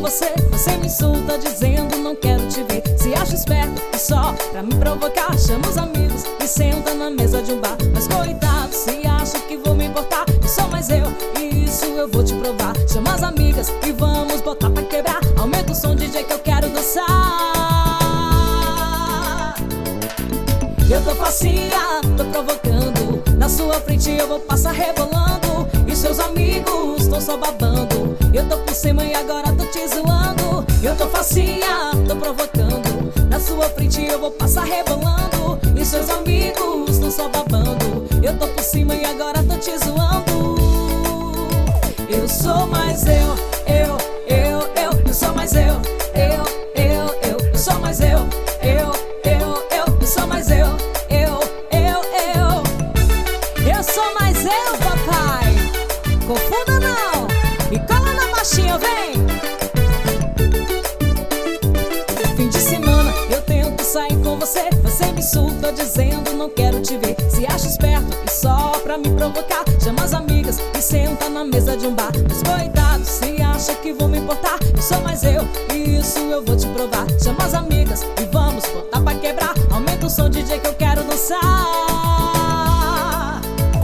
você, você me insulta dizendo não quero te ver. Se acha esperto e só pra me provocar, chama os amigos e senta na mesa de um bar. Mas coitado, se acha que vou me importar, que sou mais eu, e isso eu vou te provar. Chama as amigas e vamos botar pra quebrar. Aumenta o som, DJ, que eu quero dançar. Eu tô facinha, tô provocando, na sua frente eu vou passar rebolando, e seus amigos tão só babando. Eu tô por cima e agora tô te zoando. Eu tô facinha, tô provocando, na sua frente eu vou passar rebolando, e seus amigos tão só babando. Eu tô por cima e agora tô te zoando. Eu sou mais eu sou mais eu sou mais eu sou mais eu sou mais eu, papai. Confunda não, e cola na baixinha, vem. Fim de semana eu tento sair com você, você me insulta dizendo não quero te ver. Se acha esperto e só pra me provocar, chama as amigas e senta na mesa de um bar. Mas coitado, se acha que vou me importar, eu sou mais eu, e isso eu vou te provar. Chama as amigas e vamos botar pra quebrar. Aumenta o som, DJ, que eu quero dançar.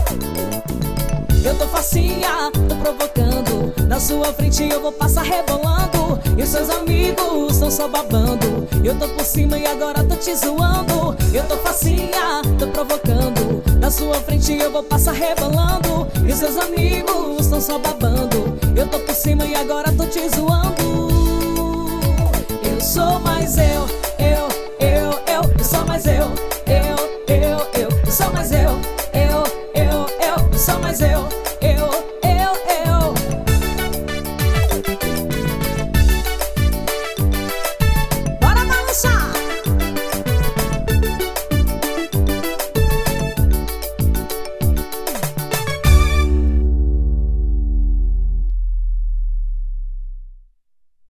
Eu tô facinha, tô provocando, na sua frente eu vou passar rebolando, e seus amigos tão só babando. Eu tô por cima e agora tô te zoando. Eu tô facinha, tô provocando, na sua frente eu vou passar rebolando, e seus amigos tão só babando. Eu tô por cima e agora tô te zoando. Eu sou mais eu sou mais eu sou mais eu